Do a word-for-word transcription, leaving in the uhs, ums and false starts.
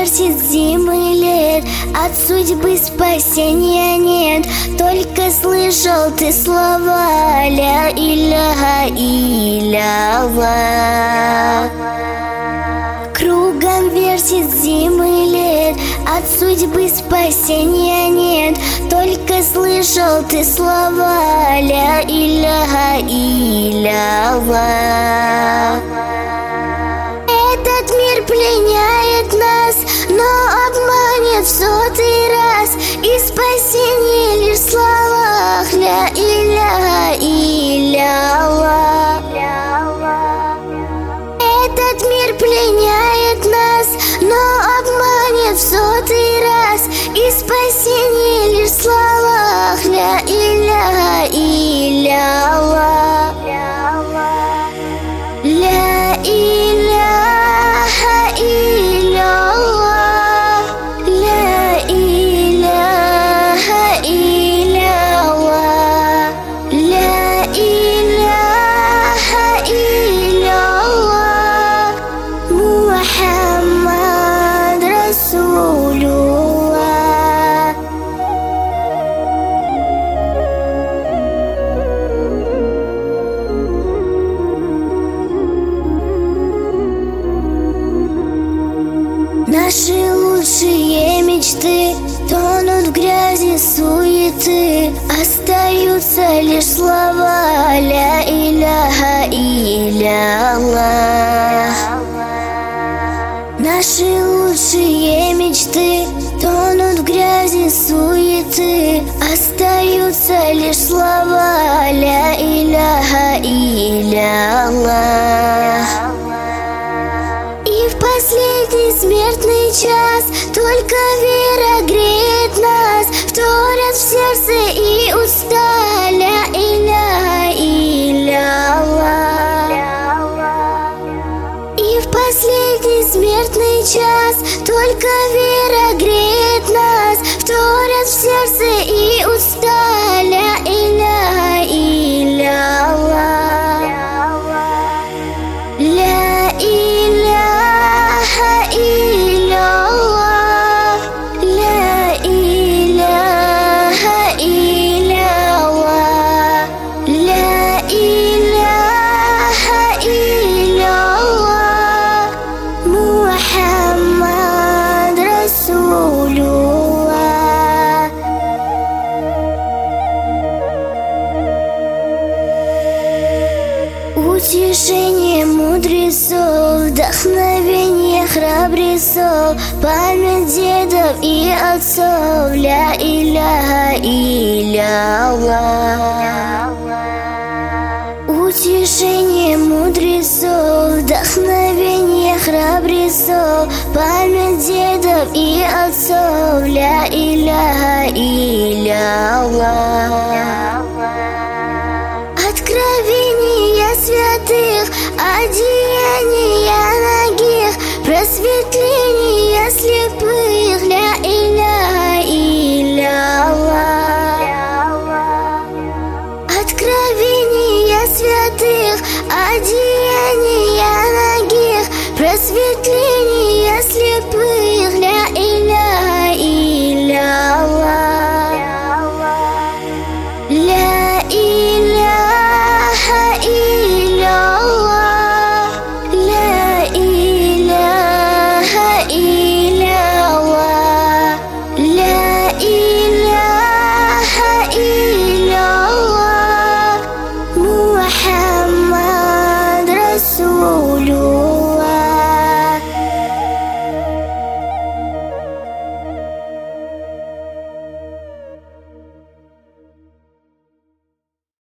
версий зимы лет, от судьбы спасения нет. Только слышал ты слова ля иляха илля-Аллах. Кругом версий зимы лет, от судьбы спасения нет. Только слышал ты слова ля иляха илля-Аллах. Этот мир пленяет нас, но обманет в сотый раз, и спасение лишь в словах ля иляха илля-Аллах. Этот мир пленяет нас, но обманет в сотый раз, и спасение лишь в словах ля иляха илля-Аллах. Ля иляха илля-Аллах, ля иляха илля-Аллах, ля иляха илля-Аллах, Мухаммад Расулуллах. Наши лучшие мечты тонут в грязи суеты, остаются лишь слова ля иляха илля-Аллах. Наши лучшие мечты тонут в грязи суеты, остаются лишь слова ля иляха илля-Аллах. И в последний смертный час только вера греет нас, вторят в сердце и уста ля иляха илля-Аллах. И в последний смертный час только вера греет нас, вторят в сердце и уста ля иляха илля-Аллах. Ля иляха илля-Аллах, ля иляха илля-Аллах, ля иляха илля-Аллах, Мухаммад Расулуллах. Утешение мудрецов, вдохновение храбрецов, память дедов и отцов ля иляха илля-Аллах. Утешение мудрецов, вдохновение храбрецов, память дедов и отцов ля иляха илля-Аллах. Откровения святых, одеяния нагих, просветление слепых ля иляха илля-Аллах. Откровения святых, одеяния нагих, просветление слепых ля иляха илля-Аллах. Ля